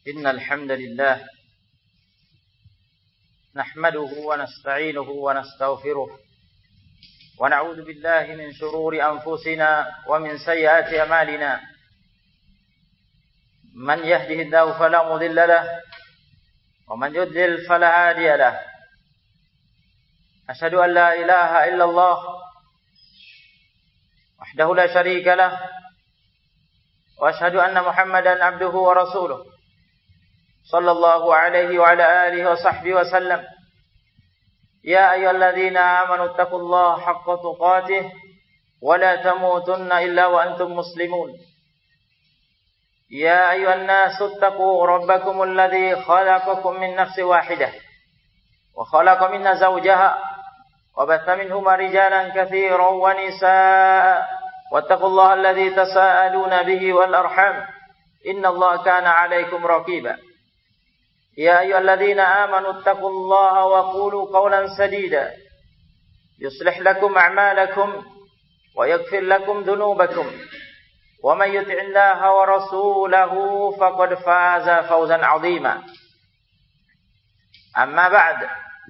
إن الحمد لله نحمده ونستعينه ونستغفره ونعوذ بالله من شرور أنفسنا ومن سيئات أعمالنا من يهده الله فلا مضل له ومن يضلل فلا هادي له أشهد أن لا إله إلا الله وحده لا شريك له وأشهد أن محمدا عبده ورسوله صلى الله عليه وعلى آله وصحبه وسلم يا أيها الذين آمنوا اتقوا الله حق تقاته ولا تموتن إلا وأنتم مسلمون يا أيها الناس اتقوا ربكم الذي خلقكم من نفس واحدة وخلق منها زوجها وبث منهما رجالا كثيرا ونساء واتقوا الله الذي تساءلون به والأرحام إن الله كان عليكم رقيبا يا أيها الذين آمنوا اتقوا الله وقولوا قولا سديدا يصلح لكم أعمالكم ويغفر لكم ذنوبكم ومن يطع الله ورسوله فقد فاز فوزا عظيما أما بعد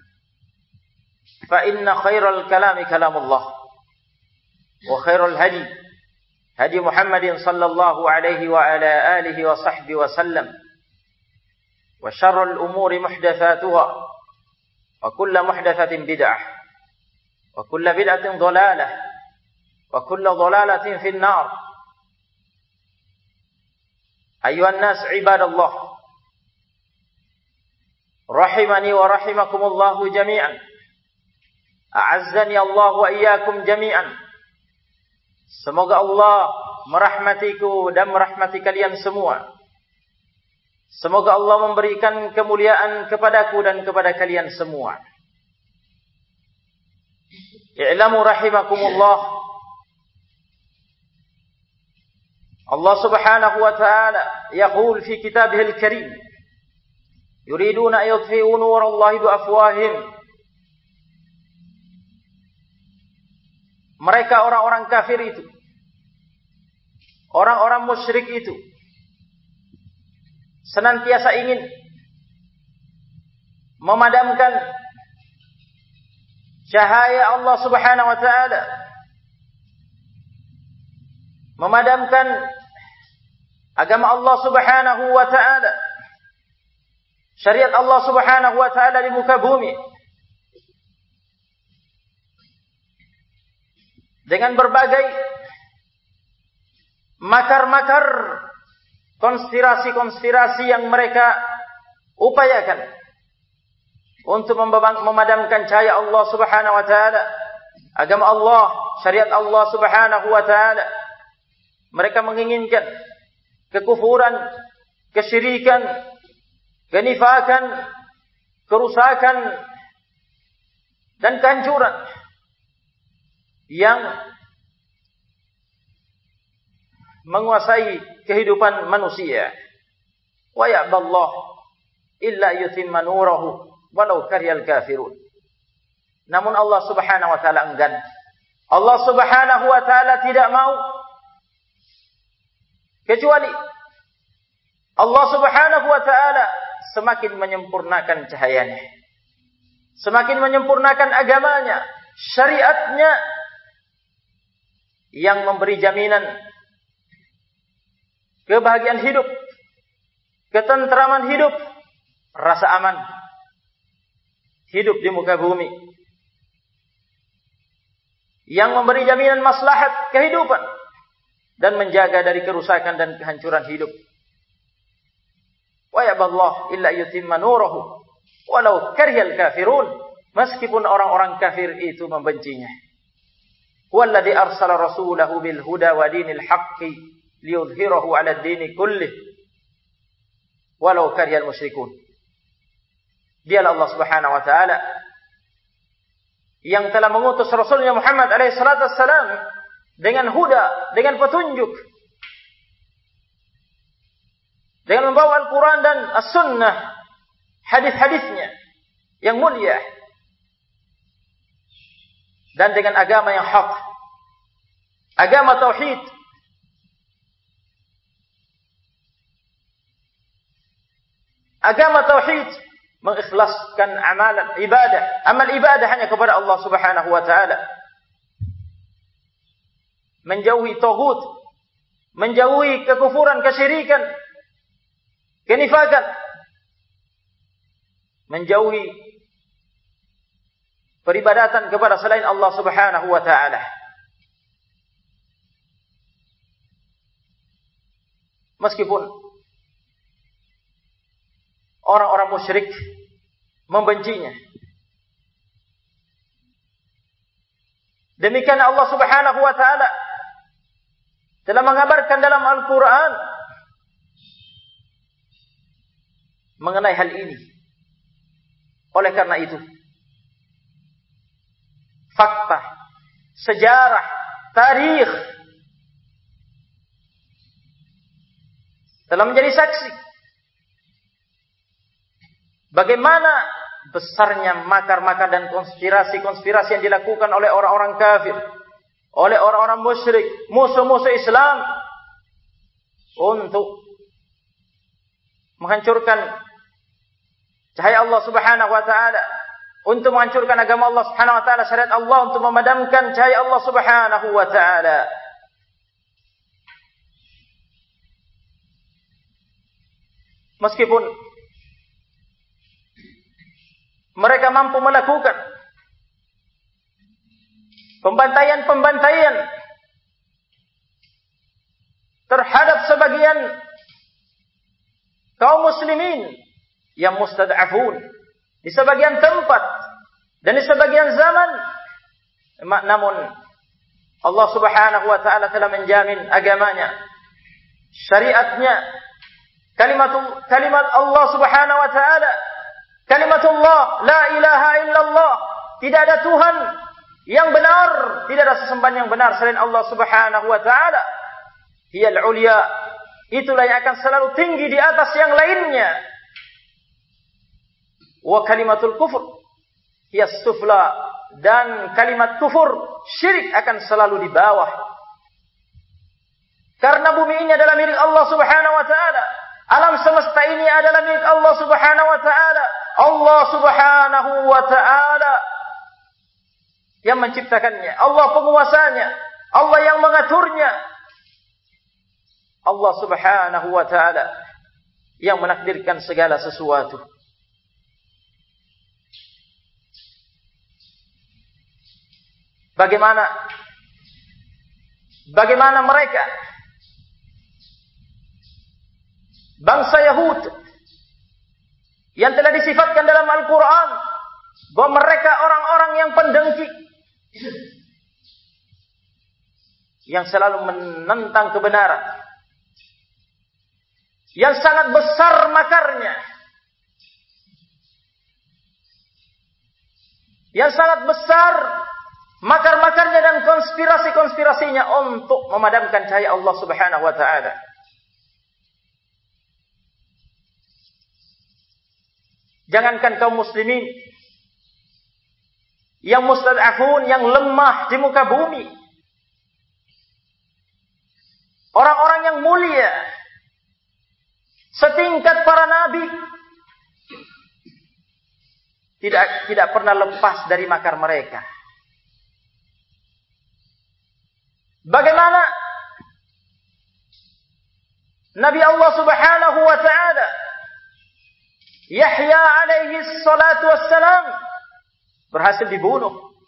فإن خير الكلام كلام الله وخير الهدي هدي محمد صلى الله عليه وعلى آله وصحبه وسلم وشر الأمور محدثاتها وكل محدثة بدعة وكل بدعة ضلالة وكل ضلالة في النار أيها الناس عباد الله رحمني ورحمكم الله جميعا أعزني الله وإياكم جميعا. Semoga Allah merahmatiku dan merahmati kalian semua. Semoga Allah memberikan kemuliaan kepadaku dan kepada kalian semua. I'lamu rahimakumullah. Allah subhanahu wa ta'ala yaqul fi kitabihil karim. Yuriduna yudfi'u nurallahi biafwahihim. Mereka orang-orang kafir itu, orang-orang musyrik itu, senantiasa ingin memadamkan cahaya Allah subhanahu wa ta'ala, memadamkan agama Allah subhanahu wa ta'ala, syariat Allah subhanahu wa ta'ala di muka bumi, dengan berbagai makar-makar, konspirasi-konspirasi yang mereka upayakan untuk memadamkan cahaya Allah subhanahu wa ta'ala, agama Allah, syariat Allah subhanahu wa ta'ala. Mereka menginginkan kekufuran, kesyirikan, kenifakan, kerusakan, dan kehancuran yang menguasai kehidupan manusia. Wa ya'ballah illa yutimma nurahu walau karihal kafirun. Namun Allah subhanahu wa ta'ala enggan. Allah subhanahu wa ta'ala tidak mau, kecuali Allah subhanahu wa ta'ala semakin menyempurnakan cahayanya, semakin menyempurnakan agamanya, syariatnya, yang memberi jaminan kebahagiaan hidup, ketentraman hidup, rasa aman hidup di muka bumi, yang memberi jaminan maslahat kehidupan dan menjaga dari kerusakan dan kehancuran hidup. Wa ya'ballahu illa yutimma nurahu walau karihal kafirun. Meskipun orang-orang kafir itu membencinya. Huwallazi arsala rasulahu bil huda wa dinil haqqi liyudhhirahu 'ala ad-dini kullih walau karihal musyrikun. Dialah Allah Subhanahu wa taala yang telah mengutus Rasulnya Muhammad alaihi salatu wassalam dengan huda, dengan petunjuk, dengan membawa Al-Quran dan As-Sunnah, hadis-hadisnya yang mulia, dan dengan agama yang hak, agama tauhid, agama tauhid, mengikhlaskan amalan ibadah, amal ibadah hanya kepada Allah Subhanahu wa taala. Menjauhi taghut, menjauhi kekufuran, kesyirikan, kenifakan, menjauhi peribadatan kepada selain Allah Subhanahu wa taala. Meskipun orang-orang musyrik membencinya, demikian Allah Subhanahu wa taala telah mengabarkan dalam Al-Quran mengenai hal ini. Oleh karena itu, fakta, sejarah, tarikh telah menjadi saksi bagaimana besarnya makar-makar dan konspirasi-konspirasi yang dilakukan oleh orang-orang kafir, oleh orang-orang musyrik, musuh-musuh Islam untuk menghancurkan cahaya Allah Subhanahu wa taala, untuk menghancurkan agama Allah Subhanahu wa taala, syariat Allah, untuk memadamkan cahaya Allah Subhanahu wa taala. Meskipun mereka mampu melakukan pembantaian-pembantaian terhadap sebagian kaum muslimin yang mustad'afun di sebagian tempat dan di sebagian zaman, namun Allah Subhanahu wa taala telah menjamin agamanya, syariatnya, kalimat Allah Subhanahu wa taala, kalimatullah la ilaha illallah, tidak ada Tuhan yang benar, tidak ada sesembahan yang benar selain Allah Subhanahu wa taala. Hiyal ulya, itulah yang akan selalu tinggi di atas yang lainnya. Wa kalimatul kufur hiya sufla, dan kalimat kufur, syirik akan selalu di bawah. Karena bumi ini adalah milik Allah Subhanahu wa taala. Alam semesta ini adalah milik Allah Subhanahu wa taala. Allah Subhanahu wa taala yang menciptakannya, Allah penguasanya, Allah yang mengaturnya, Allah Subhanahu wa taala yang menakdirkan segala sesuatu. Bagaimana mereka, bangsa Yahud, yang telah disifatkan dalam Al-Quran bahwa mereka orang-orang yang pendengki, yang selalu menentang kebenaran, yang sangat besar makarnya, yang sangat besar makar-makarnya dan konspirasi-konspirasinya untuk memadamkan cahaya Allah Subhanahu wa taala. Jangankan kaum muslimin yang mustad'afun, yang lemah di muka bumi, orang-orang yang mulia setingkat para nabi tidak pernah lepas dari makar mereka. Bagaimana Nabi Allah Subhanahu wa taala Yahya alaihi salatu wassalam berhasil dibunuh,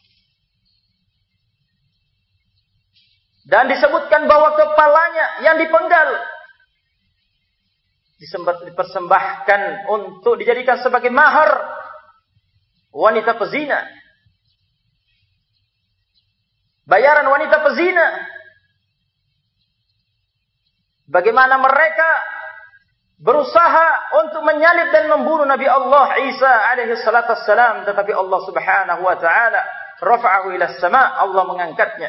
dan disebutkan bahwa kepalanya yang dipenggal dipersembahkan untuk dijadikan sebagai mahar wanita pezina, bayaran wanita pezina. Bagaimana mereka berusaha untuk menyalib dan membunuh Nabi Allah Isa alaihi salatu wassalam, tetapi Allah Subhanahu wa taala rafa'ahu ila as-sama', Allah mengangkatnya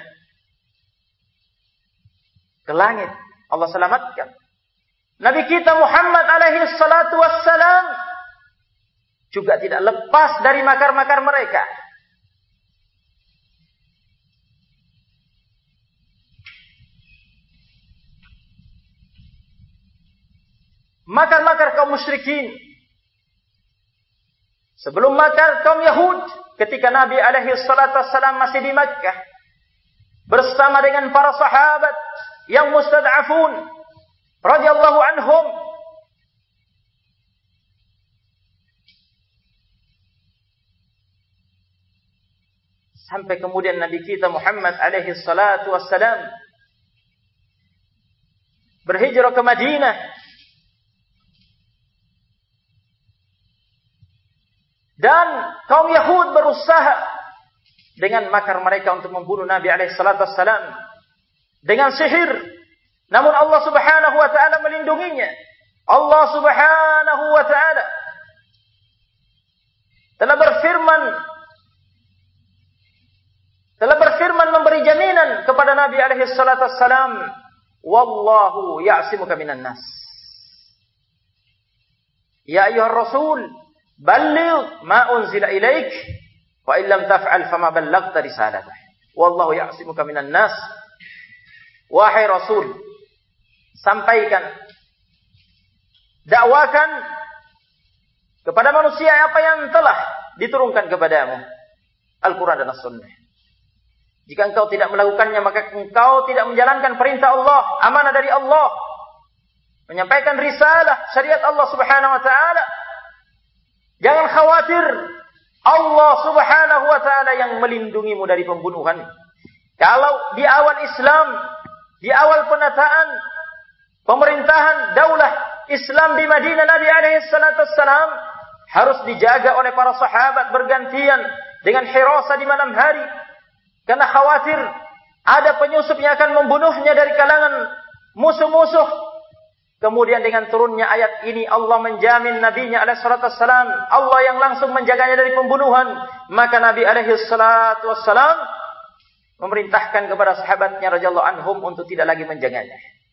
ke langit. Allah selamatkan Nabi kita Muhammad alaihi salatu wassalam, juga tidak lepas dari makar-makar mereka. Makar-makar kaum musyrikin Sebelum makar kaum Yahud, ketika Nabi alaihi salatu wassalam masih di Makkah, bersama dengan para sahabat yang mustad'afun radhiyallahu anhum, sampai kemudian Nabi kita Muhammad alaihi salatu wassalam berhijrah ke Madinah, dan kaum Yahud berusaha dengan makar mereka untuk membunuh Nabi alaihi salatu wassalam dengan sihir. Namun Allah Subhanahu wa taala melindunginya. Allah Subhanahu wa taala telah berfirman memberi jaminan kepada Nabi alaihi salatu wassalam, wallahu ya'simuka minan nas. Ya ayyuhar rasul, balligh ma unzila ilaik wa illam taf'al fama ballaghta risalatah. Wallahu ya'simuka minan nas. Wahai Rasul, sampaikan, dakwakan kepada manusia apa yang telah diturunkan kepadamu, Al-Quran dan As-Sunnah. Jika engkau tidak melakukannya, maka engkau tidak menjalankan perintah Allah, amanah dari Allah, menyampaikan risalah syariat Allah Subhanahu wa taala. Jangan khawatir, Allah Subhanahu wa taala yang melindungimu dari pembunuhan. Kalau di awal Islam, di awal penataan pemerintahan daulah Islam di Madinah, Nabi alaihi salatu wassalam harus dijaga oleh para sahabat bergantian dengan hirasa di malam hari, karena khawatir ada penyusup yang akan membunuhnya dari kalangan musuh-musuh. Kemudian dengan turunnya ayat ini, Allah menjamin Nabi-Nya alaihi salatu wassalam, Allah yang langsung menjaganya dari pembunuhan. Maka Nabi alaihi salatu wassalam memerintahkan kepada sahabatnya radhiyallahu anhum untuk tidak lagi menjaganya.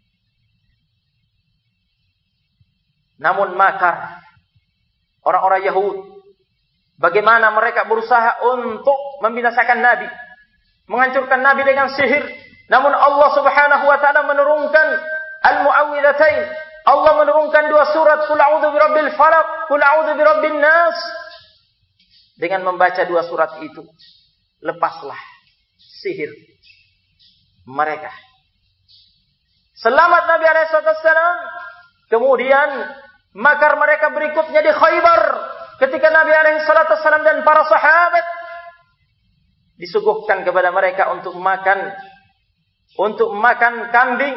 Namun makar orang-orang Yahud, bagaimana mereka berusaha untuk membinasakan Nabi, menghancurkan Nabi dengan sihir. Namun Allah Subhanahu wa taala menurunkan Al-Mu'awwidhatain. Allah menurunkan 2 surat, Qul a'udzu birabbil falaq, Qul a'udzu birabbin nas. Dengan membaca 2 surat itu, lepaslah sihir mereka. Selamat Nabi alaihi wasallam. Kemudian makar mereka berikutnya di Khaybar, ketika Nabi alaihi wasallam dan para sahabat disuguhkan kepada mereka untuk makan kambing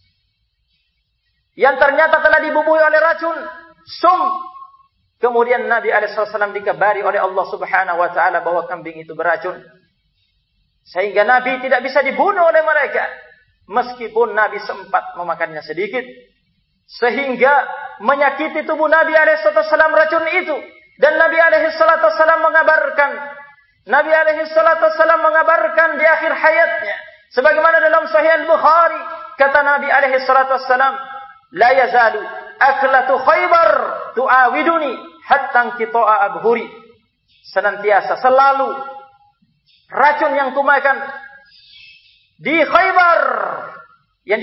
yang ternyata telah dibubuhi oleh racun sum. Kemudian Nabi alaihi wasallam dikabari oleh Allah Subhanahu wa taala bahwa kambing itu beracun, sehingga Nabi tidak bisa dibunuh oleh mereka, meskipun Nabi sempat memakannya sedikit, sehingga menyakiti tubuh Nabi alaihi wasallam racun itu. Dan Nabi alaihi wasallam mengabarkan di akhir hayatnya, sebagaimana dalam Sahih Al-Bukhari, kata Nabi alaihi wasallam, la yazalu aklatu Khaybar tu'awiduni hatta qita'a abhuri. Senantiasa selalu racun yang kumakan di Khaybar yang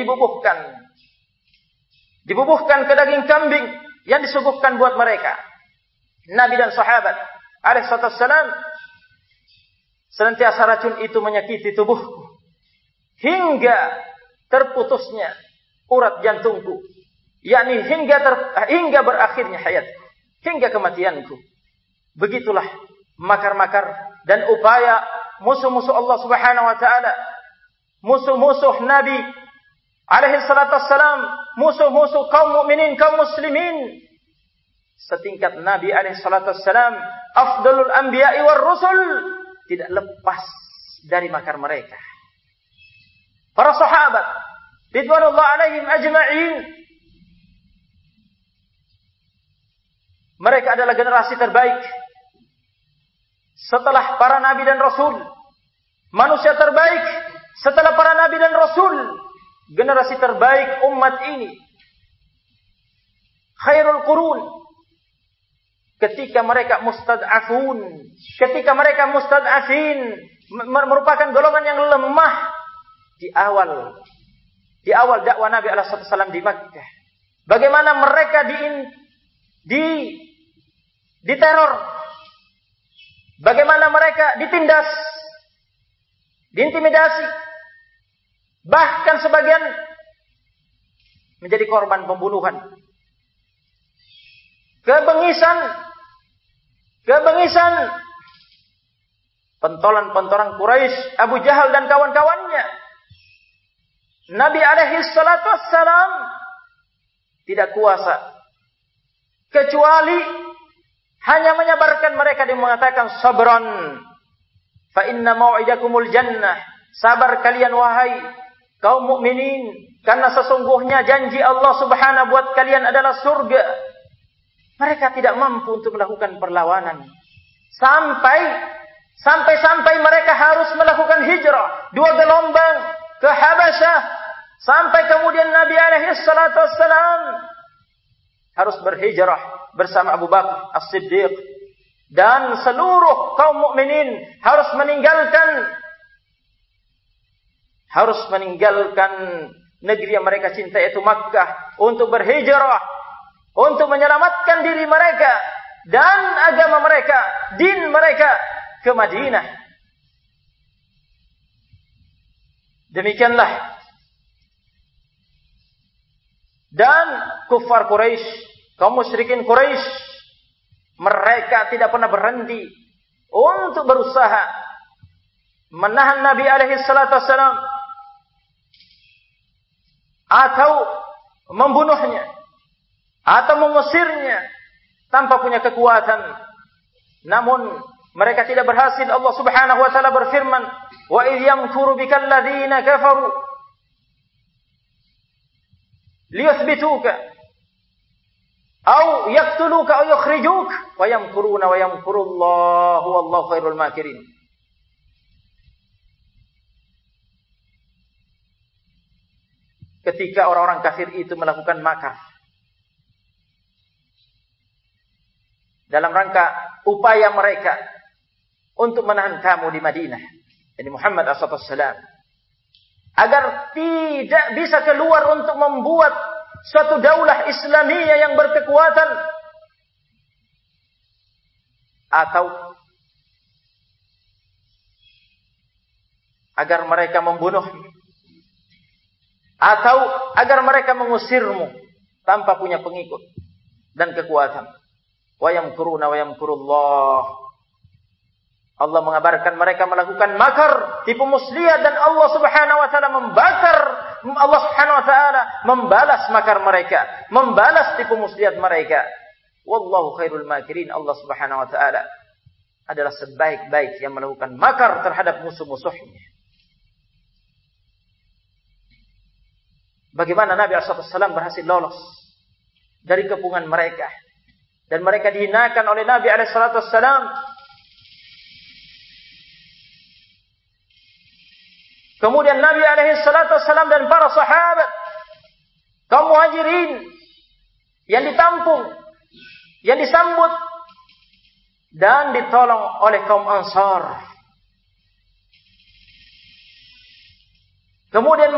dibubuhkan ke daging kambing yang disuguhkan buat mereka. Nabi dan sahabat alaihi wasallam, senantiasa racun itu menyakiti tubuhku hingga terputusnya urat jantungku, yakni hingga berakhirnya hayatku, hingga kematianku. Begitulah makar-makar dan upaya musuh-musuh Allah Subhanahu wa taala, musuh-musuh Nabi alaihi salatu wassalam, musuh-musuh kaum mukminin, kaum muslimin. Setingkat Nabi alaihi salatu wassalam, afdalul anbiya'i war rusul, tidak lepas dari makar mereka. Para sahabat ridwanullah alaihim ajma'in, mereka adalah generasi terbaik setelah para nabi dan rasul. Manusia terbaik setelah para nabi dan rasul, generasi terbaik umat ini, khairul qurun. Ketika mereka mustad'afun, ketika mereka mustad'afin, merupakan golongan yang lemah di awal dakwah Nabi alaihi wasallam di Makkah. Bagaimana mereka diteror bagaimana mereka ditindas, diintimidasi, bahkan sebagian menjadi korban pembunuhan. Kebengisan pentolan-pentolan Quraisy, Abu Jahal dan kawan-kawannya. Nabi alaihi salatu wassalam tidak kuasa kecuali hanya menyabarkan mereka dan mengatakan sabran fa inna mau'idakumul jannah. Sabar kalian wahai kaum mukminin, karena sesungguhnya janji Allah Subhanahu buat kalian adalah surga. Mereka tidak mampu untuk melakukan perlawanan. Sampai mereka harus melakukan hijrah 2 gelombang ke Habasyah. Sampai kemudian Nabi alaihi salatu wassalam harus berhijrah bersama Abu Bakar As-Siddiq. Dan seluruh kaum mukminin harus meninggalkan negeri yang mereka cintai, yaitu Makkah, untuk berhijrah, untuk menyelamatkan diri mereka dan agama mereka, din mereka, ke Madinah. Demikianlah. Dan kufar Quraisy, kaum musyrikin Quraisy, mereka tidak pernah berhenti untuk berusaha menahan Nabi alaihi salatu wassalam atau membunuhnya atau mengusirnya tanpa punya kekuatan. Namun mereka tidak berhasil. Allah Subhanahu wa taala berfirman, "Wa idh yamkuru bikal ladzina kafaru liyuthbituka aw yaqtuluka aw yukhrijuka wa yamkuruna wa yamkurullahu wallahu khairul makirin." Ketika orang-orang kafir itu melakukan makar dalam rangka upaya mereka untuk menahan kamu di Madinah, yani Muhammad SAW, agar tidak bisa keluar untuk membuat suatu daulah Islamiyah yang berkekuatan, atau agar mereka membunuhmu, atau agar mereka mengusirmu tanpa punya pengikut dan kekuatan. Wa yamkuruna wa yamkurullah. Allah mengabarkan mereka melakukan makar, tipu muslihat, dan Allah Subhanahu wa taala membakar. Allah Subhanahu wa taala membalas makar mereka, membalas tipu muslihat mereka. Wallahu khairul makirin. Allah Subhanahu wa taala adalah sebaik-baik yang melakukan makar terhadap musuh-musuhnya. Bagaimana Nabi SAW berhasil lolos dari kepungan mereka, dan mereka dihinakan oleh Nabi SAW. Kemudian Nabi SAW dan para sahabat, kaum muhajirin, yang ditampung, yang disambut dan ditolong oleh kaum Ansar. Kemudian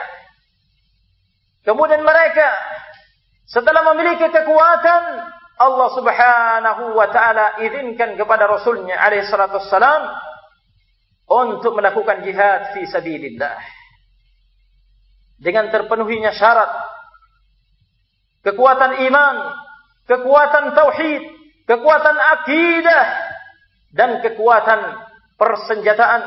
mereka setelah memiliki kekuatan, Allah Subhanahu wa taala izinkan kepada Rasulnya alaihi salatu wassalam untuk melakukan jihad fi sabilillah dengan terpenuhinya syarat kekuatan iman, kekuatan tauhid, kekuatan akidah, dan kekuatan persenjataan,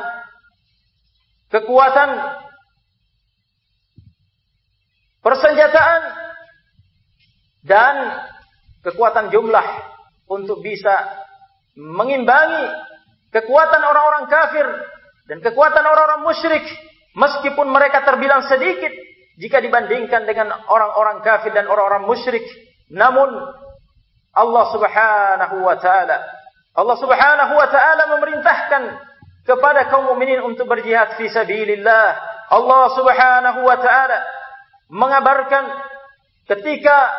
dan kekuatan jumlah untuk bisa mengimbangi kekuatan orang-orang kafir dan kekuatan orang-orang musyrik, meskipun mereka terbilang sedikit jika dibandingkan dengan orang-orang kafir dan orang-orang musyrik. Namun Allah Subhanahu wa taala memerintahkan kepada kaum mukminin untuk berjihad fi sabilillah. Allah Subhanahu wa taala mengabarkan ketika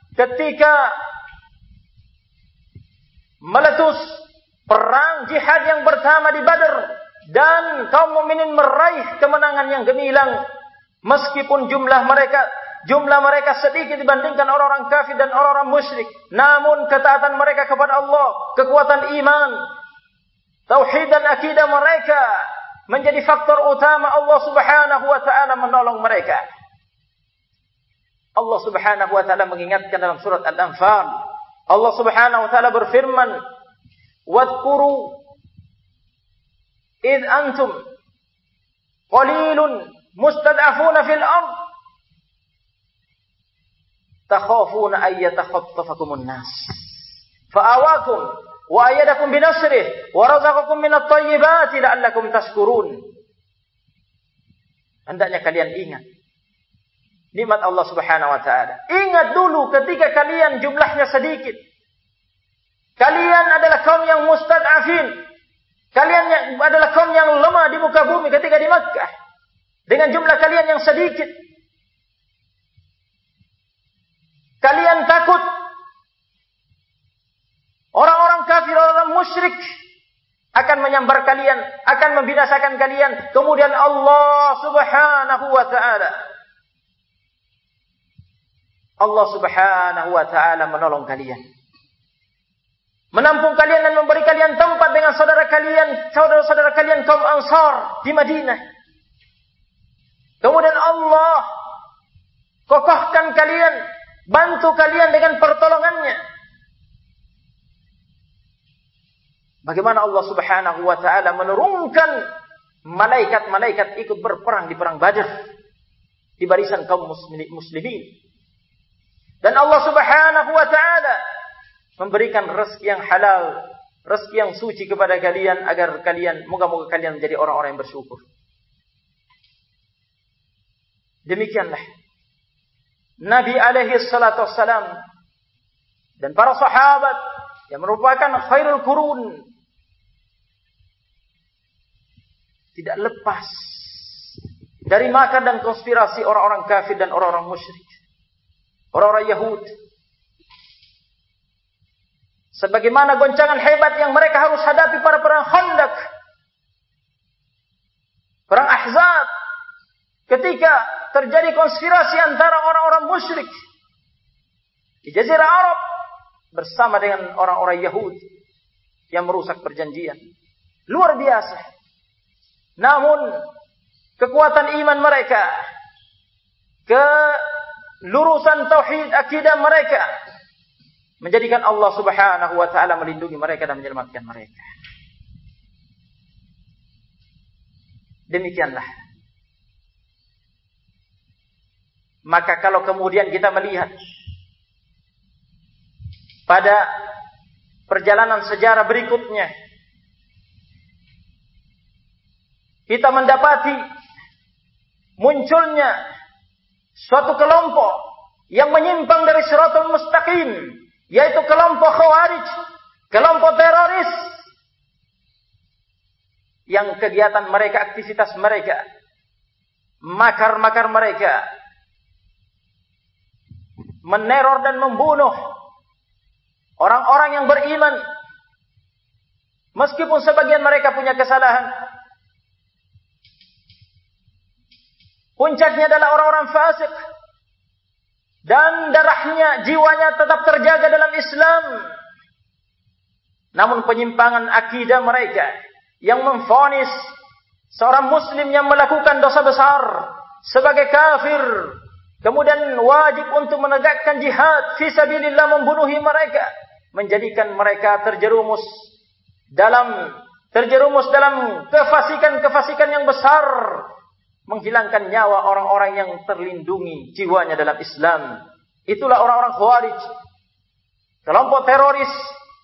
meletus perang jihad yang pertama di Badar, dan kaum mukminin meraih kemenangan yang gemilang, meskipun jumlah mereka sedikit dibandingkan orang-orang kafir dan orang-orang musyrik. Namun ketaatan mereka kepada Allah, kekuatan iman, tauhid dan akidah mereka menjadi faktor utama Allah Subhanahu wa taala menolong mereka. Allah Subhanahu wa taala mengingatkan dalam surat Al-Anfal. Allah Subhanahu wa taala berfirman, "Wadhkuru id antum qalilun mustad'afuna fil ard takhafuna ay yatakhattafakumun nas fa'awakum wa ayyadakum binasrihi wa razaqakum minat thayyibati la'allakum tashkurun." Hendaknya kalian ingat nikmat Allah Subhanahu wa taala. Ingat dulu ketika kalian jumlahnya sedikit. Kalian adalah kaum yang mustad'afin. Kalian adalah kaum yang lemah di muka bumi ketika di Makkah. Dengan jumlah kalian yang sedikit. Kalian takut orang-orang kafir, orang musyrik akan menyambar kalian, akan membinasakan kalian. Kemudian Allah Subhanahu wa taala, Allah Subhanahu wa taala menolong kalian, menampung kalian dan memberi kalian tempat dengan saudara-saudara kalian kaum Ansar di Madinah. Kemudian Allah kokohkan kalian, bantu kalian dengan pertolongannya. Bagaimana Allah Subhanahu wa taala menurunkan malaikat-malaikat ikut berperang di perang Badar di barisan kaum muslimin. Dan Allah Subhanahu wa taala memberikan rezeki yang halal, rezeki yang suci kepada kalian agar kalian moga-moga kalian menjadi orang-orang yang bersyukur. Demikianlah Nabi alaihi salatu wassalam dan para sahabat yang merupakan khairul qurun tidak lepas dari makar dan konspirasi orang-orang kafir dan orang-orang musyrik, orang-orang Yahud. Sebagaimana goncangan hebat yang mereka harus hadapi pada perang Khandaq, perang Ahzab, ketika terjadi konspirasi antara orang-orang musyrik di Jazirah Arab bersama dengan orang-orang Yahud yang merusak perjanjian. Luar biasa. Namun kekuatan iman mereka, kelurusan tauhid akidah mereka menjadikan Allah Subhanahu wa taala melindungi mereka dan menyelamatkan mereka. Demikianlah. Maka kalau kemudian kita melihat pada perjalanan sejarah berikutnya, kita mendapati munculnya suatu kelompok yang menyimpang dari Shiratal Mustaqim, yaitu kelompok Khawarij, kelompok teroris, yang kegiatan mereka, aktivitas mereka, makar-makar mereka, meneror dan membunuh orang-orang yang beriman, meskipun sebagian mereka punya kesalahan. Puncaknya adalah orang-orang fasik dan darahnya, jiwanya tetap terjaga dalam Islam. Namun penyimpangan akidah mereka yang memvonis seorang muslim yang melakukan dosa besar sebagai kafir, kemudian wajib untuk menegakkan jihad fisabilillah, membunuhi mereka, menjadikan mereka terjerumus dalam kefasikan yang besar, menghilangkan nyawa orang-orang yang terlindungi jiwanya dalam Islam. Itulah orang-orang Khawarij, kelompok teroris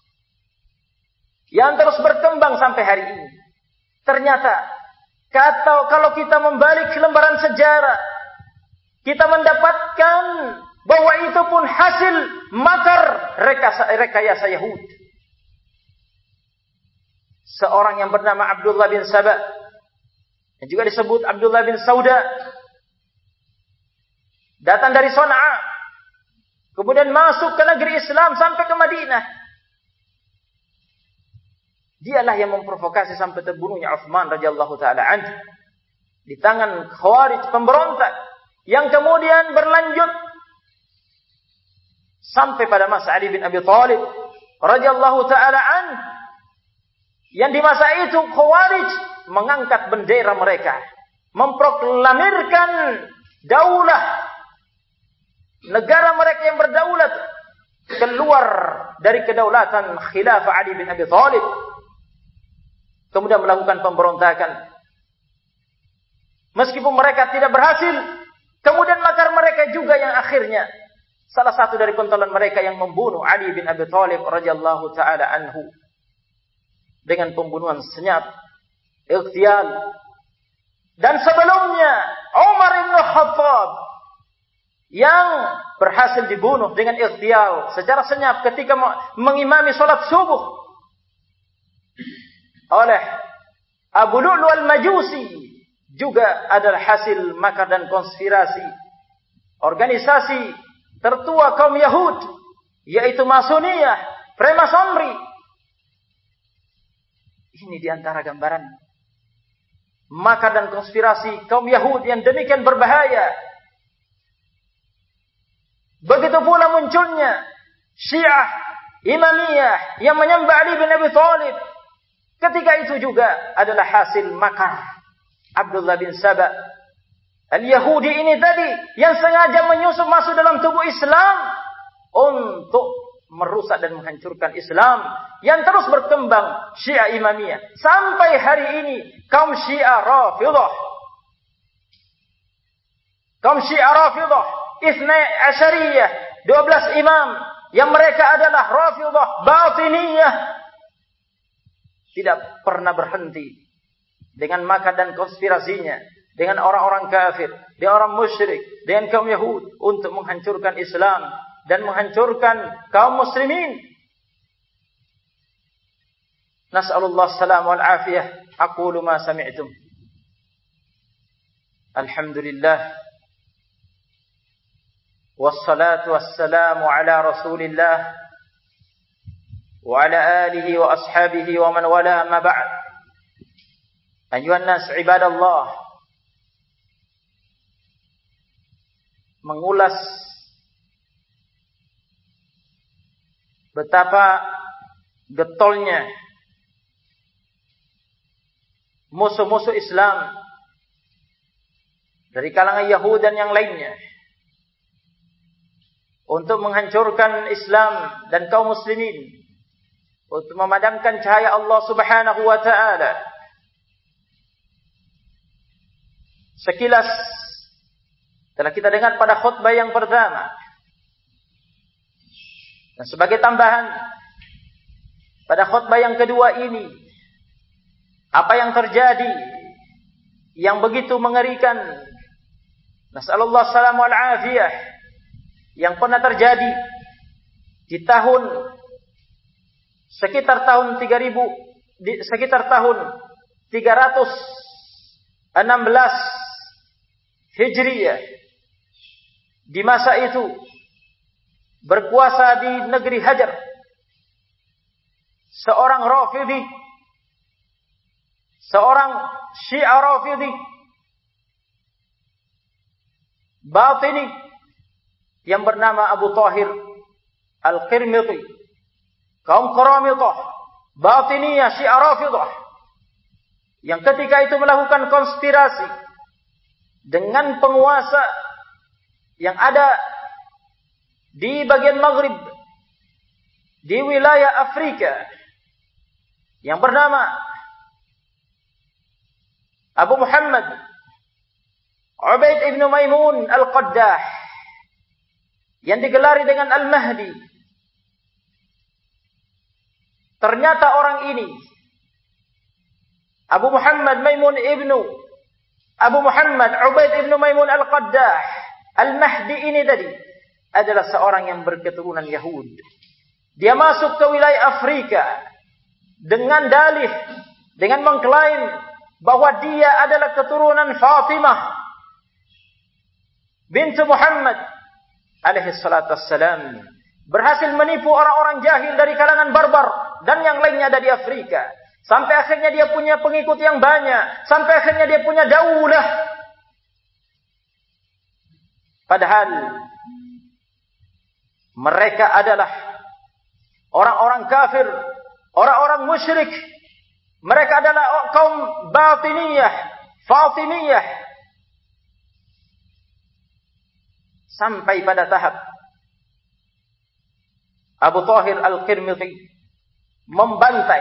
yang terus berkembang sampai hari ini. Ternyata kalau kita membalik lembaran sejarah, kita mendapatkan bahwa itu pun hasil makar rekayasa Yahud. Seorang yang bernama Abdullah bin Saba, yang juga disebut Abdullah bin Sauda, datang dari Sana'a, kemudian masuk ke negeri Islam sampai ke Madinah. Dialah yang memprovokasi sampai terbunuhnya Utsman radhiyallahu taala anhu di tangan Khawarij, pemberontak, yang kemudian berlanjut sampai pada masa Ali bin Abi Thalib radhiyallahu taala anhu, yang di masa itu Khawarij mengangkat bendera mereka, memproklamirkan daulah negara mereka yang berdaulat keluar dari kedaulatan khilafah Ali bin Abi Thalib, kemudian melakukan pemberontakan. Meskipun mereka tidak berhasil, kemudian makar mereka juga yang akhirnya salah satu dari pentolan mereka yang membunuh Ali bin Abi Thalib radhiyallahu taala anhu dengan pembunuhan senyap, ightial. Dan sebelumnya Umar bin Khattab yang berhasil dibunuh dengan ightial secara senyap ketika mengimami salat subuh oleh Abu Lu'lu' al-Majusi, juga adalah hasil makar dan konspirasi organisasi tertua kaum Yahud, yaitu Masoniyah, Freemasonry. Ini diantara gambaran makar dan konspirasi kaum Yahud yang demikian berbahaya. Begitu pula munculnya Syiah Imamiyah yang menyembah Ali bin Abi Thalib. Ketika itu juga adalah hasil makar Abdullah bin Saba Al-Yahudi ini tadi, yang sengaja menyusup masuk dalam tubuh Islam untuk merusak dan menghancurkan Islam yang terus berkembang Syiah Imamiyah. Sampai hari ini kaum Syiah Rafidhah, Ithnai Asyariyah, 12 imam yang mereka adalah Rafidhah Batiniyah, tidak pernah berhenti dengan makar dan konspirasinya, dengan orang-orang kafir, dengan orang musyrik, dengan kaum Yahud untuk menghancurkan Islam dan menghancurkan kaum muslimin. Nas'alullah salam wal afiyah. Aqulu ma sami'tum. Alhamdulillah. Wassalatu wassalamu ala Rasulillah wa ala alihi wa ashabihi wa man wala, ma ba'd. Ayuhan nas ibadallah, mengulas betapa getolnya musuh-musuh Islam dari kalangan Yahudi dan yang lainnya untuk menghancurkan Islam dan kaum muslimin, untuk memadamkan cahaya Allah Subhanahu wa taala. Sekilas telah kita dengar pada khutbah yang pertama. Dan sebagai tambahan pada khutbah yang kedua ini, apa yang terjadi yang begitu mengerikan, nasallallahu salam wal afiyah, yang pernah terjadi di tahun sekitar tahun 316 Hijriyah. Di masa itu berkuasa di negeri Hajar seorang Rafidhi, seorang Syiah Rafidhi Batini yang bernama Abu Tahir Al-Qirmiti, kaum Qaramitah, Batiniyah, Syiah Rafidah, yang ketika itu melakukan konspirasi dengan penguasa yang ada di bagian Maghrib, di wilayah Afrika, yang bernama Abu Muhammad Ubaid ibn Maimun Al-Qaddah, yang digelari dengan Al-Mahdi. Ternyata orang ini, Abu Muhammad Ubaid ibn Maimun Al-Qaddah Al-Mahdi ini tadi adalah seorang yang berketurunan Yahudi. Dia masuk ke wilayah Afrika dengan dalih, dengan mengklaim bahwa dia adalah keturunan Fatimah bintu Muhammad alaihi salatu wassalam. Berhasil menipu orang-orang jahil dari kalangan barbar dan yang lainnya ada di Afrika. Sampai akhirnya dia punya pengikut yang banyak. Sampai akhirnya dia punya daulah. Padahal mereka adalah orang-orang kafir, orang-orang musyrik Mereka adalah kaum batiniyah, fatimiyah. Sampai pada tahap Abu Thahir Al-Qirmiti membantai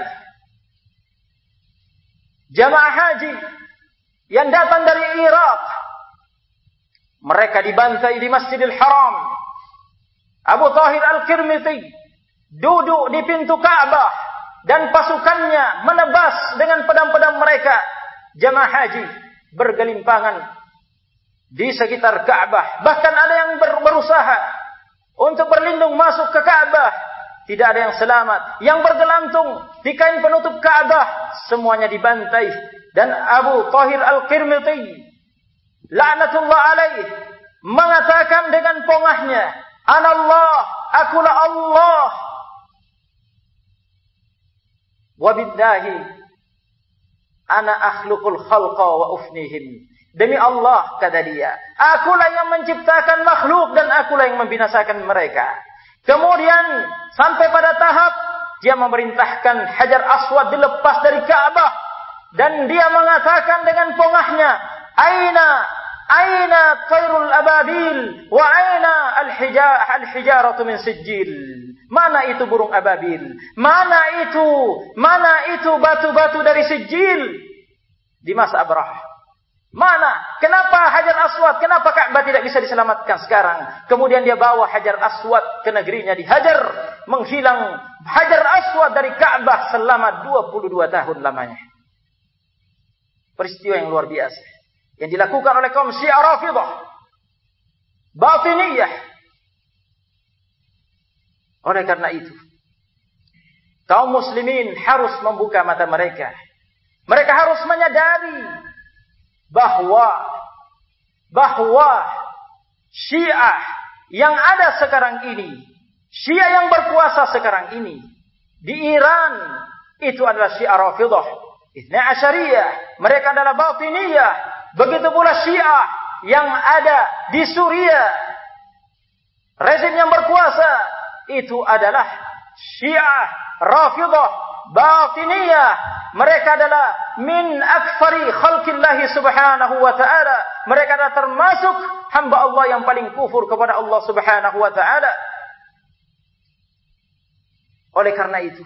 jamaah haji yang datang dari Irak. Mereka dibantai di Masjidil Haram. Abu Thahir Al-Qirmiti duduk di pintu Ka'bah dan pasukannya menebas dengan pedang-pedang mereka jamaah haji bergelimpangan di sekitar Ka'bah. Bahkan ada yang berusaha untuk berlindung masuk ke Ka'bah. Tidak ada yang selamat. Yang bergelantung di kain penutup Ka'bah, semuanya dibantai. Dan Abu Thahir Al-Qirmiti laknatullah alaih mengatakan dengan pongahnya, Anallah, akulah Allah. Wabillahi ana akhluqul khalqa wa ufnihim. Demi Allah, kata dia, akulah yang menciptakan makhluk dan akulah yang membinasakan mereka. Kemudian sampai pada tahap dia memerintahkan Hajar Aswad dilepas dari Ka'bah dan dia mengatakan dengan pongahnya, Aina tayrul ababil wa aina al-hijaratu min sijil. Mana itu burung ababil? Mana itu batu-batu dari sijil? Di masa Abrahah. Mana? Kenapa Hajar Aswad? Kenapa Ka'bah tidak bisa diselamatkan sekarang? Kemudian dia bawa Hajar Aswad ke negerinya, dihajar, menghilang Hajar Aswad dari Ka'bah selama 22 tahun lamanya. Peristiwa yang luar biasa yang dilakukan oleh kaum Syiah Rafidah, Batiniyah. Oleh karena itu, kaum muslimin harus membuka mata mereka. Mereka harus menyadari bahwa Syiah yang ada sekarang ini, Syiah yang berkuasa sekarang ini di Iran, itu adalah Syiah Rafidah, Itsna Asyariyah. Mereka adalah Batiniyah. Begitu pula Syiah yang ada di Suriah, rezim yang berkuasa, itu adalah Syiah Rafidah Batiniyah. Mereka adalah min akfari khalqillahi subhanahu wa ta'ala. Mereka adalah termasuk hamba Allah yang paling kufur kepada Allah subhanahu wa ta'ala. Oleh karena itu,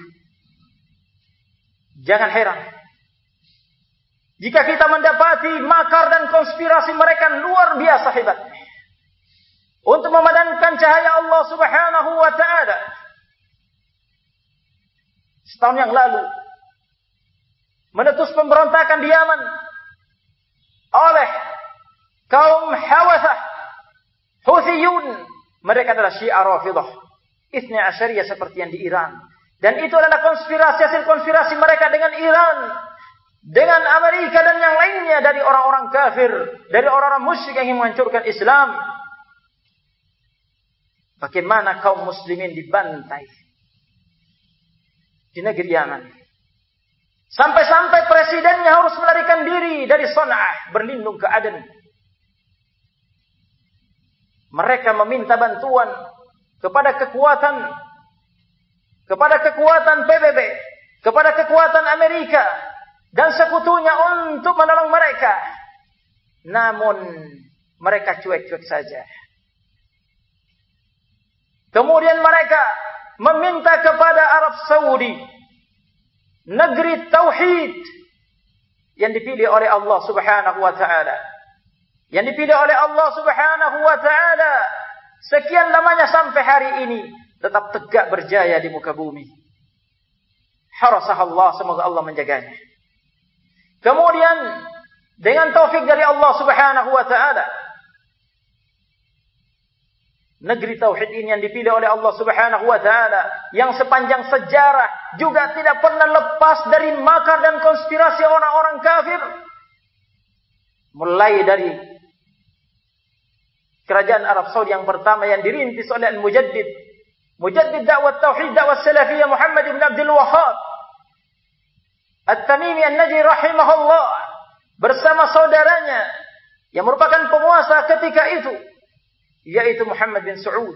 jangan heran jika kita mendapati makar dan konspirasi mereka luar biasa hebat untuk memadamkan cahaya Allah subhanahu wa ta'ala. Setahun yang lalu, menetus pemberontakan di Yaman oleh kaum Hawathah, Houthiyun. Mereka adalah Syiah Rafidah, Itsna Asyariyah seperti yang di Iran. Dan itu adalah konspirasi, hasil konspirasi mereka dengan Iran, dengan Amerika dan yang lainnya dari orang-orang kafir, dari orang-orang musyrik yang ingin menghancurkan Islam. Bagaimana kaum muslimin dibantai di negeri Yaman. Sampai-sampai presidennya harus melarikan diri dari San'ah, berlindung ke Aden. Mereka meminta bantuan kepada kekuatan PBB, kepada kekuatan Amerika dan sekutunya untuk menolong mereka. Namun mereka cuek-cuek saja. Kemudian mereka meminta kepada Arab Saudi, negeri tauhid yang dipilih oleh Allah Subhanahu wa taala. Yang dipilih oleh Allah Subhanahu wa taala sekian lamanya sampai hari ini tetap tegak berjaya di muka bumi. Harasahullah, semoga Allah menjaganya. Kemudian dengan taufik dari Allah Subhanahu wa taala, negeri tauhid ini yang dipilih oleh Allah Subhanahu wa taala, yang sepanjang sejarah juga tidak pernah lepas dari makar dan konspirasi orang-orang kafir. Mulai dari kerajaan Arab Saudi yang pertama yang dirintis oleh Al-Mujaddid, Mujaddid dakwah tauhid, dakwah salafiyah Muhammad ibn Abdul Wahhab At-Tamimi An-Najdi rahimahullah, bersama saudaranya yang merupakan penguasa ketika itu, yaitu Muhammad bin Saud,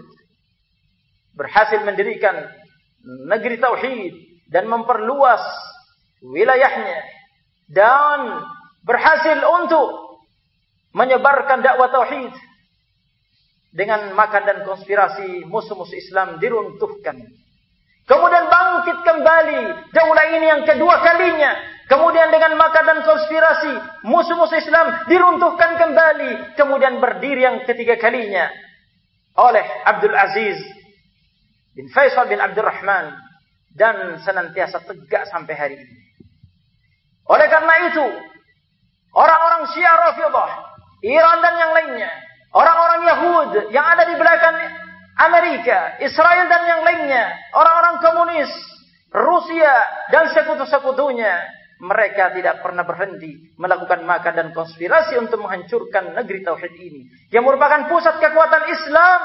berhasil mendirikan negeri tauhid dan memperluas wilayahnya dan berhasil untuk menyebarkan dakwah tauhid. Dengan makan dan konspirasi musuh-musuh Islam diruntuhkan. Kemudian bangkit kembali daulah ini yang kedua kalinya. Kemudian dengan makan dan konspirasi musuh-musuh Islam diruntuhkan kembali. Kemudian berdiri yang ketiga kalinya oleh Abdul Aziz bin Faisal bin Abdul Rahman. Dan senantiasa tegak sampai hari ini. Oleh karena itu, orang-orang Syiah Rafidhah, Iran dan yang lainnya, orang-orang Yahud yang ada di belakang Amerika, Israel dan yang lainnya, orang-orang komunis, Rusia dan sekutu-sekutunya, mereka tidak pernah berhenti melakukan makar dan konspirasi untuk menghancurkan negeri tauhid ini, yang merupakan pusat kekuatan Islam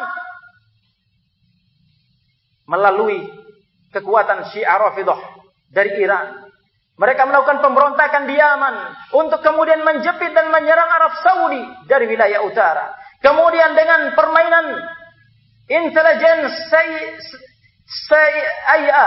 melalui kekuatan Syiah Rafidhah dari Iran. Mereka melakukan pemberontakan di Yaman untuk kemudian menjepit dan menyerang Arab Saudi dari wilayah utara. Kemudian dengan permainan intelijen CIA,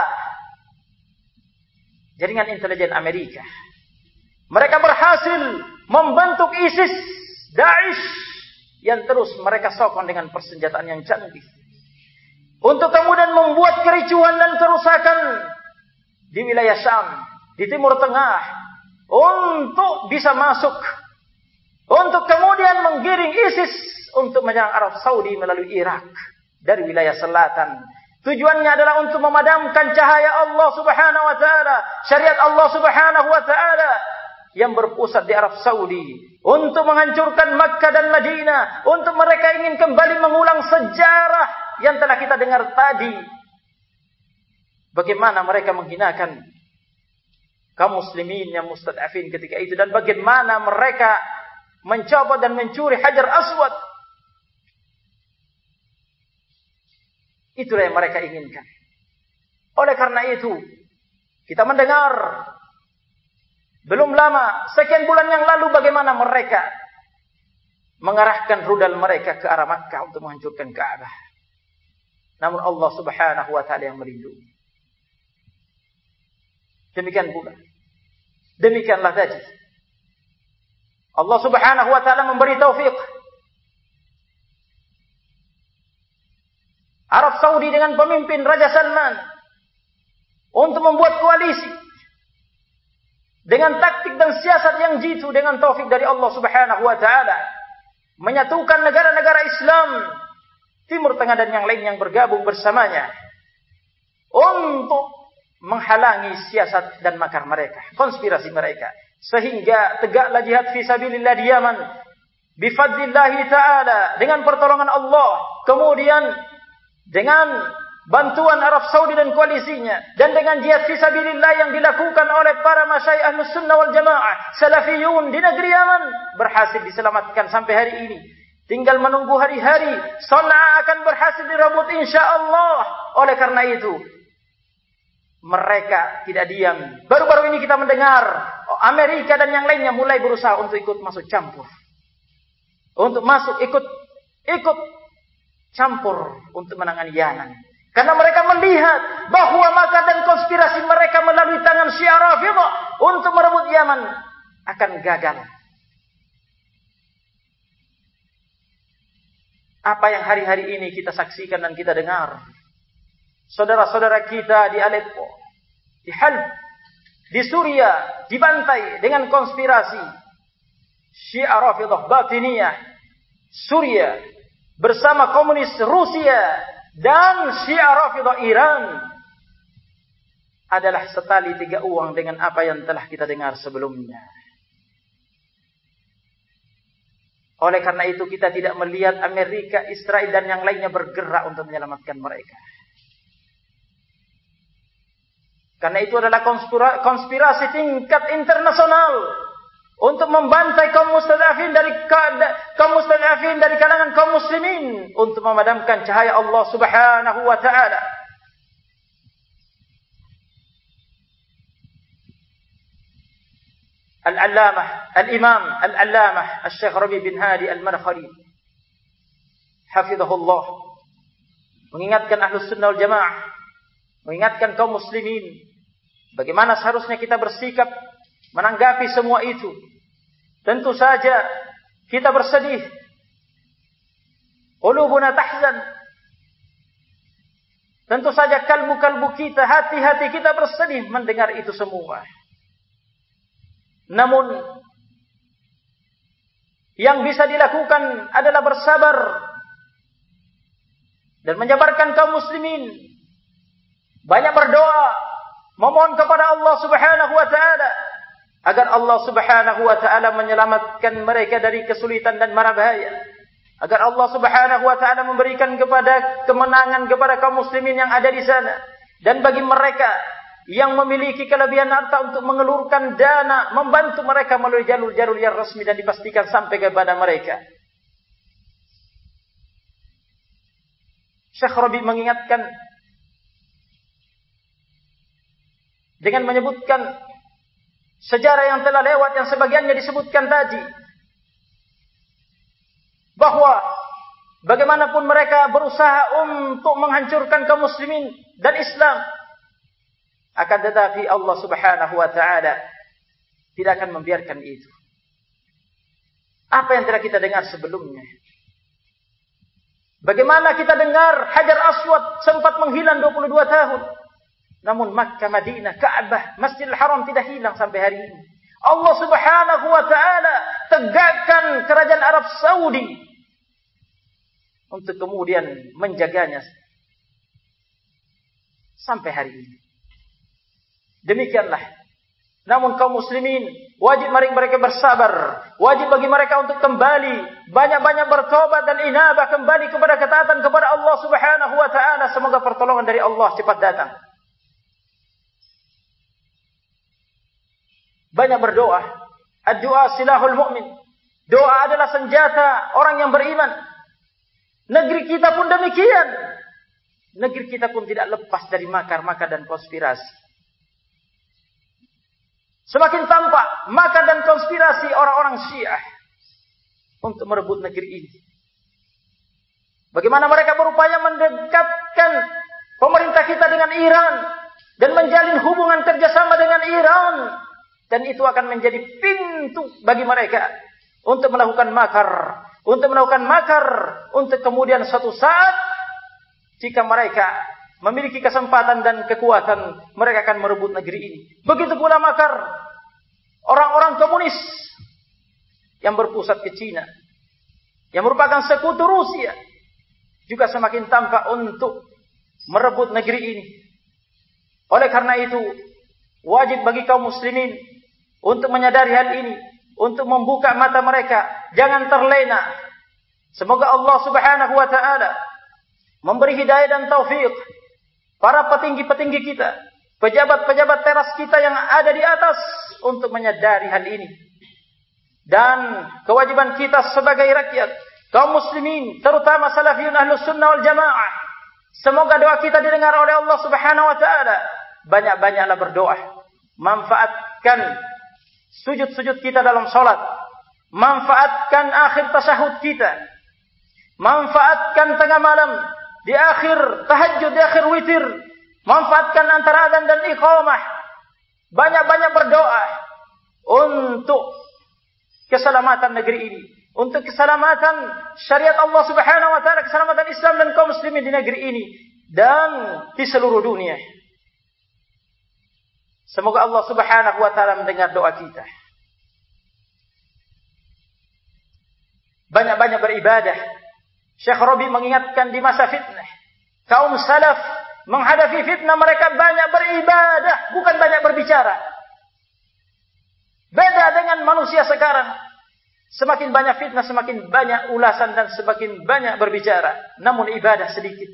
jaringan intelijen Amerika, mereka berhasil membentuk ISIS, Daesh, yang terus mereka sokong dengan persenjataan yang canggih, untuk kemudian membuat kericuhan dan kerusakan di wilayah Syam, di Timur Tengah, untuk bisa masuk, untuk kemudian menggiring ISIS untuk menyerang Arab Saudi melalui Irak dari wilayah selatan. Tujuannya adalah untuk memadamkan cahaya Allah Subhanahu wa taala, syariat Allah Subhanahu wa taala yang berpusat di Arab Saudi, untuk menghancurkan Makkah dan Madinah, untuk mereka ingin kembali mengulang sejarah yang telah kita dengar tadi. Bagaimana mereka menghinakan kaum muslimin yang mustad'afin ketika itu, dan bagaimana mereka mencopot dan mencuri Hajar Aswad. Itulah yang mereka inginkan. Oleh karena itu, kita mendengar belum lama, sekian bulan yang lalu, bagaimana mereka mengarahkan rudal mereka ke arah Makkah untuk menghancurkan Ka'bah. Namun Allah Subhanahu wa taala yang melindungi. Demikian pula, demikianlah tadi Allah Subhanahu wa taala memberi taufik Arab Saudi dengan pemimpin Raja Salman untuk membuat koalisi dengan taktik dan siasat yang jitu, dengan taufik dari Allah Subhanahu wa taala, menyatukan negara-negara Islam Timur Tengah dan yang lain yang bergabung bersamanya untuk menghalangi siasat dan makar mereka, konspirasi mereka, sehingga tegaklah jihad fisabilillah di Yaman bifadlillahi ta'ala, dengan pertolongan Allah, kemudian dengan bantuan Arab Saudi dan koalisinya, dan dengan jihad fisabilillah yang dilakukan oleh para masyayikh Ahlus Sunnah wal Jamaah Salafiyun di negeri Yaman, berhasil diselamatkan sampai hari ini. Tinggal menunggu hari-hari Sana'a akan berhasil direbut insyaallah. Oleh karena itu, mereka tidak diam. Baru-baru ini kita mendengar Amerika dan yang lainnya mulai berusaha untuk ikut masuk campur, untuk masuk ikut campur untuk menangani Yaman. Karena mereka melihat bahwa makar dan konspirasi mereka melalui tangan Syiah Rafidhah untuk merebut Yaman akan gagal. Apa yang hari-hari ini kita saksikan dan kita dengar, saudara-saudara kita di Aleppo, di Halb, di Suriah, dibantai dengan konspirasi Syiah Rafidhah Batiniyah Suriah bersama komunis Rusia dan Syiah Rafidhah Iran, adalah setali tiga uang dengan apa yang telah kita dengar sebelumnya. Oleh karena itu kita tidak melihat Amerika, Israel dan yang lainnya bergerak untuk menyelamatkan mereka. Karena itu adalah konspirasi tingkat internasional untuk membantai kaum mustad'afin dari kalangan kaum muslimin, untuk memadamkan cahaya Allah Subhanahu wa taala. Al-Imam Al-Allamah Al-Syekh Rabi bin Hadi Al-Madkhali hafizahullah mengingatkan Ahlus Sunnah wal Jamaah, mengingatkan kaum muslimin Bagaimana seharusnya kita bersikap menanggapi semua itu? Tentu saja kita bersedih. Qulubuna tahzan. Tentu saja kalbu-kalbu kita, hati-hati kita bersedih mendengar itu semua. Namun yang bisa dilakukan adalah bersabar dan menjabarkan kaum muslimin, banyak berdoa, memohon kepada Allah Subhanahu wa taala agar Allah Subhanahu wa taala menyelamatkan mereka dari kesulitan dan mara bahaya, agar Allah Subhanahu wa taala memberikan kepada kemenangan kepada kaum muslimin yang ada di sana, dan bagi mereka yang memiliki kelebihan harta untuk mengelurkan dana, membantu mereka melalui jalur-jalur yang resmi dan dipastikan sampai kepada mereka. Syekh Rabi mengingatkan dengan menyebutkan sejarah yang telah lewat yang sebagiannya disebutkan tadi, bahwa bagaimanapun mereka berusaha untuk menghancurkan kaum muslimin dan Islam, akan tetapi Allah Subhanahu wa taala tidak akan membiarkan itu. Apa yang telah kita dengar sebelumnya? Bagaimana kita dengar Hajar Aswad sempat menghilang 22 tahun. Namun Makkah, Madinah, Ka'bah, Masjidil Haram tidak hilang sampai hari ini. Allah Subhanahu wa taala tegakkan kerajaan Arab Saudi untuk kemudian menjaganya sampai hari ini. Demikianlah. Namun kaum muslimin wajib mereka bersabar, wajib bagi mereka untuk kembali, banyak-banyak bertobat dan inabah, kembali kepada ketaatan kepada Allah Subhanahu wa taala. Semoga pertolongan dari Allah cepat datang. Banyak berdoa. Ad-du'a silahul mu'min. Doa adalah senjata orang yang beriman. Negeri kita pun demikian. Negeri kita pun tidak lepas dari makar-makar dan konspirasi. Semakin tampak makar dan konspirasi orang-orang Syiah untuk merebut negeri ini. Bagaimana mereka berupaya mendekatkan pemerintah kita dengan Iran dan menjalin hubungan kerjasama dengan Iran, dan itu akan menjadi pintu bagi mereka untuk melakukan makar, untuk kemudian suatu saat jika mereka memiliki kesempatan dan kekuatan, mereka akan merebut negeri ini. Begitu pula makar orang-orang komunis yang berpusat ke Cina, yang merupakan sekutu Rusia, juga semakin tampak untuk merebut negeri ini. Oleh karena itu, wajib bagi kaum muslimin untuk menyadari hal ini, untuk membuka mata mereka, jangan terlena. Semoga Allah Subhanahu wa taala memberi hidayah dan taufik para petinggi-petinggi kita, pejabat-pejabat teras kita yang ada di atas untuk menyadari hal ini. Dan kewajiban kita sebagai rakyat, kaum muslimin, terutama salafiyun ahlus sunnah wal jamaah, semoga doa kita didengar oleh Allah Subhanahu wa taala. Banyak-banyaklah berdoa. Manfaatkan sujud-sujud kita dalam salat. Manfaatkan akhir tasyahud kita. Manfaatkan tengah malam, di akhir tahajud, di akhir witir. Manfaatkan antara adzan dan iqamah. Banyak-banyak berdoa untuk keselamatan negeri ini, untuk keselamatan syariat Allah Subhanahu wa taala, keselamatan Islam dan kaum muslimin di negeri ini dan di seluruh dunia. Semoga Allah Subhanahu wa taala mendengar doa kita. Banyak-banyak beribadah. Syekh Rabi mengingatkan di masa fitnah, kaum salaf menghadapi fitnah mereka banyak beribadah, bukan banyak berbicara. Beda dengan manusia sekarang. Semakin banyak fitnah, semakin banyak ulasan dan semakin banyak berbicara, namun ibadah sedikit.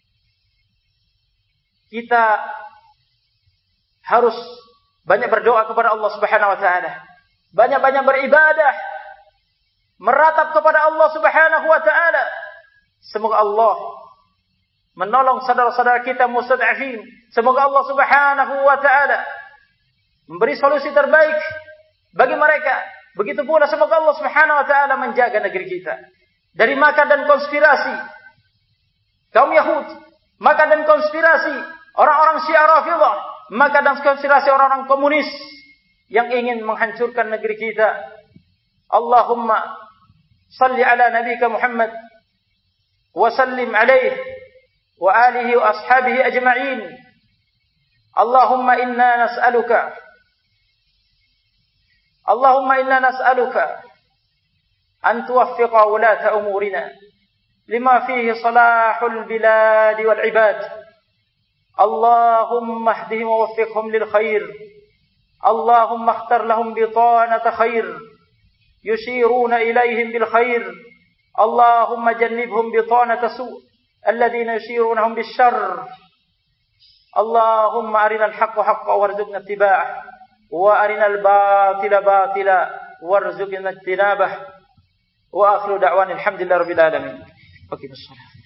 Kita harus banyak berdoa kepada Allah Subhanahu wa taala. Banyak-banyak beribadah, meratap kepada Allah Subhanahu wa taala. Semoga Allah menolong saudara-saudara kita mustad'afin. Semoga Allah Subhanahu wa taala memberi solusi terbaik bagi mereka. Begitu pula semoga Allah Subhanahu wa taala menjaga negeri kita dari makar dan konspirasi kaum Yahud, makar dan konspirasi orang-orang Syiah Rafidhah, maka dan konspirasi orang-orang komunis yang ingin menghancurkan negeri kita. Allahumma salli ala nabiyika Muhammad wa sallim alaihi wa alihi wa ashabihi ajma'in. Allahumma inna nas'aluka an tuwaffiqa wulata umurina lima fihi salahul bilad wal ibad. اللهم اهدهم ووفقهم للخير اللهم اختر لهم بطانة خير يشيرون إليهم بالخير اللهم جنبهم بطانة سوء الذين يشيرونهم بالشر اللهم أرنا الحق حقا وارزقنا اتباعه وأرنا الباطل باطلا وارزقنا اجتنابه وآخر دعوان الحمد لله رب العالمين.